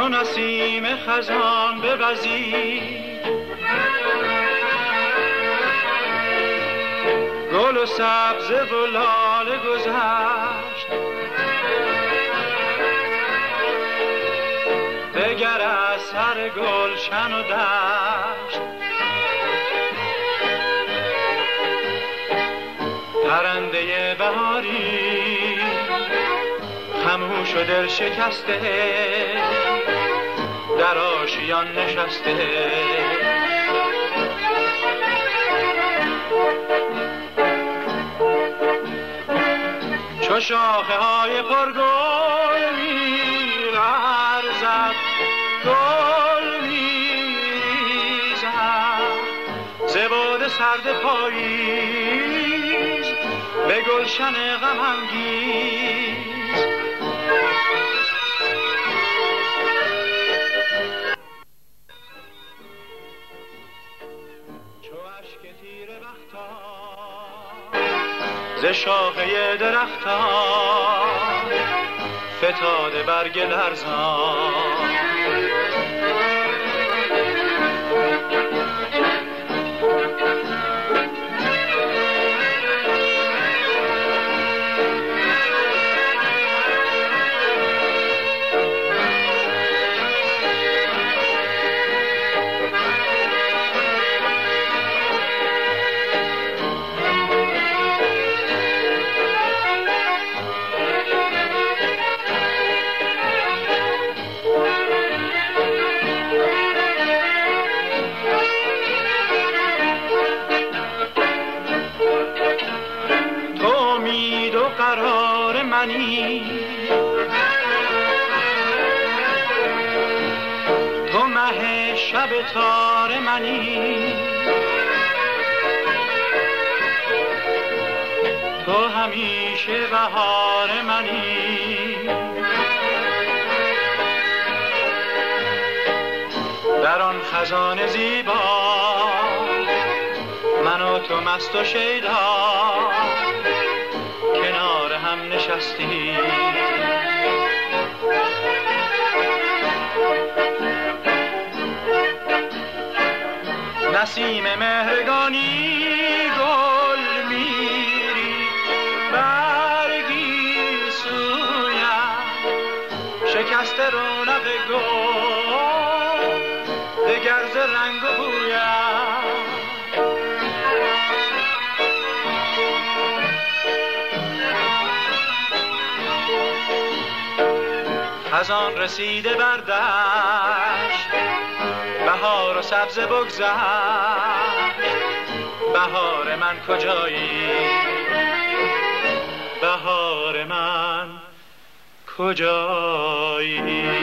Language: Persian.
چون نسیم خزان بوزید، گل و سبزه و لاله گذشت. بگر از سر گلشن و دشت، پرنده بهاری خموش و دل شکسته در آشیان نشسته. چو شاخه های پرگل می‌لرزد، گل می‌ریزد ز باد سرد پاییز به گلشن غم انگیز. چو اشک تیره بختان ز شاخه درختان فتاده برگ لرزان. قرار منی تو مه شب تار منی، تو همیشه بهار منی. در آن خزان زیبا من و تو مست و شیدا کنار هم نشستی. نسیم مهرگانی گل میری برگی سویم، شکسته رونق گل دگر ز رنگ و بویم. خزان رسیده بر دشت، بهار و سبزه بگذشت. بهار من کجایی؟ بهار من کجایی؟